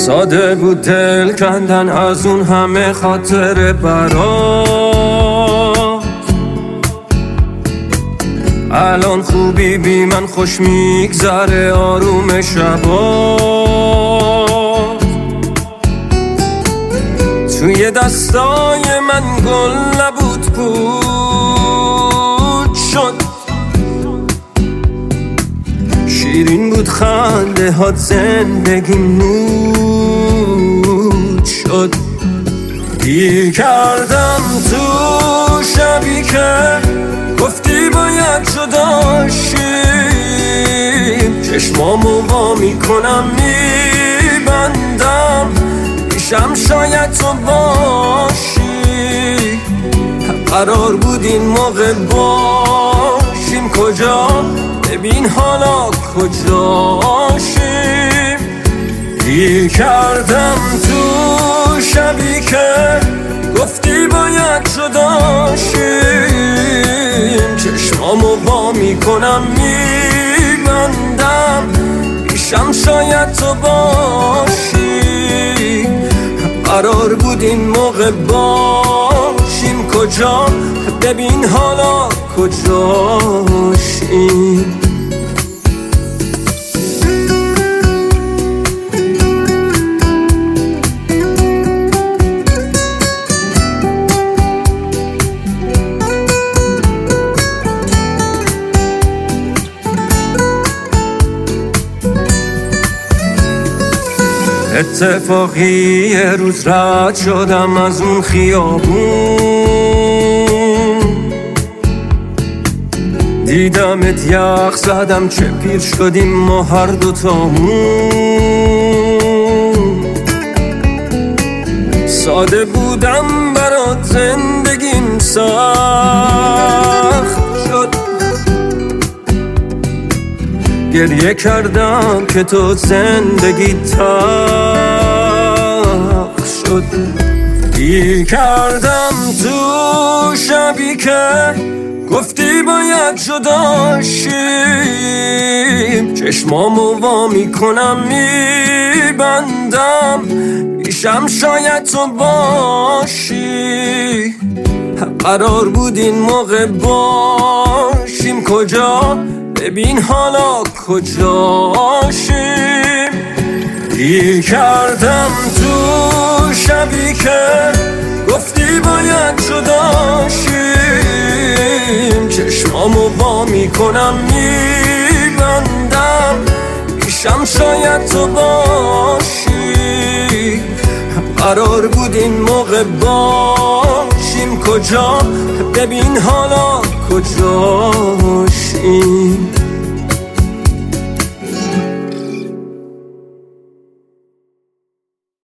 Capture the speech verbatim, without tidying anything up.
ساده بود دل کندن از اون همه خاطر برات. الان خوبی بی من خوش میگذره آروم شبات. توی دستای من گل نبود پود شد، شیرین بود خنده هات زندگی نور شد. گیر کردم تو شبی که گفتی باید جدا شیم، چشمامو وا میکنم میبندم پیشم شاید تو باشی. قرار بود این موقع باشیم کجا، ببین حالا کجاشیم. گیر کردم تو شبی که گفتی باید جدا شیم، چشمامو وا میکنم میبندم پیشم شاید تو باشی. قرار بود این موقع باشیم کجا، ببین حالا کجاشیم. اتفاقی یه روز رد شدم از اون خیابون، دیدمت یخ زدم چه پیر شدیم ما هر دوتامون. ساده بودم برات زندگیم سخت شد، گریه کردم که تو زندگی تلخ شد. گیر کردم تو شبی که گفتی باید جدا شیم، چشمامو وا میکنم میبندم پیشم شاید تو باشی. قرار بود این موقع باشیم کجا، ببین حالا کجاشیم. گیر کردم تو شبی که گفتی باید جدا شیم، چشمامو وا میکنم میبندم پیشم شاید تو باشی. قرار بود این موقع باشیم کجا، ببین حالا کجاشیم.